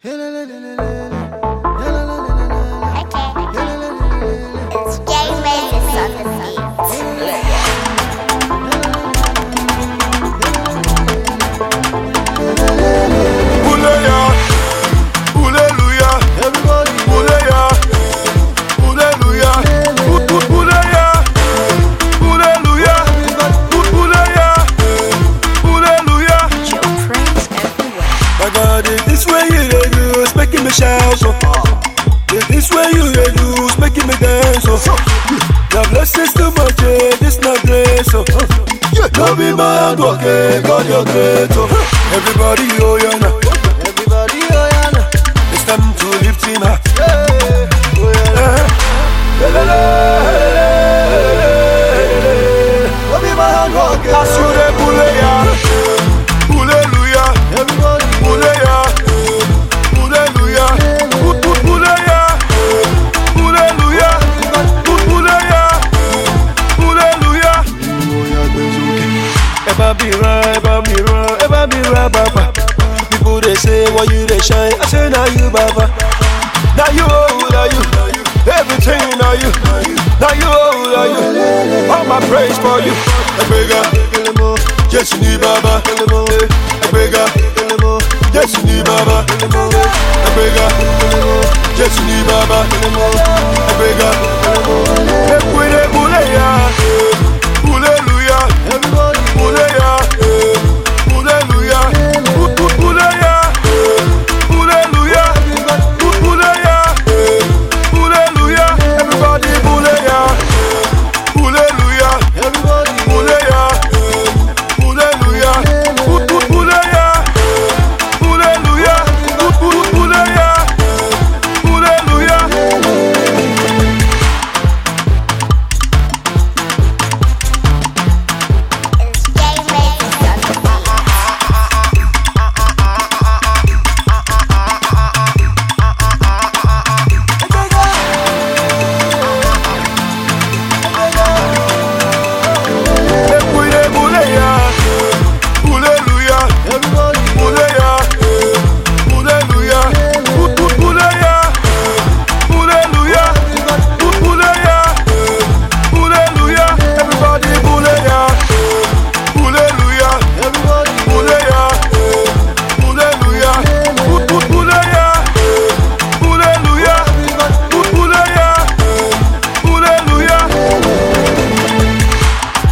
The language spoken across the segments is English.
It's Jay Mazes on the shout, so this way you dey do is making me dance, so your blessings too much, this not grace, so don't be my hard work, God you're great, so everybody oh yeah now, everybody oh yeah now, it's time to lift him up, oh yeah, don't be my hard work, I should have pull ya, hallelujah, everybody pull ya. Eba be right, Baba. People they say, why you they shine? I say, now you, Baba. Now you, everything now you. Now you, all my praise for you. Ebega, yes you need Baba. Ebega, yes you need Baba. Ebega, yes you need Baba. Ebega, Ekwene Buleya, Hallelujah, everybody Buleya.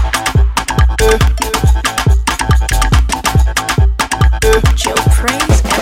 Joe Praise.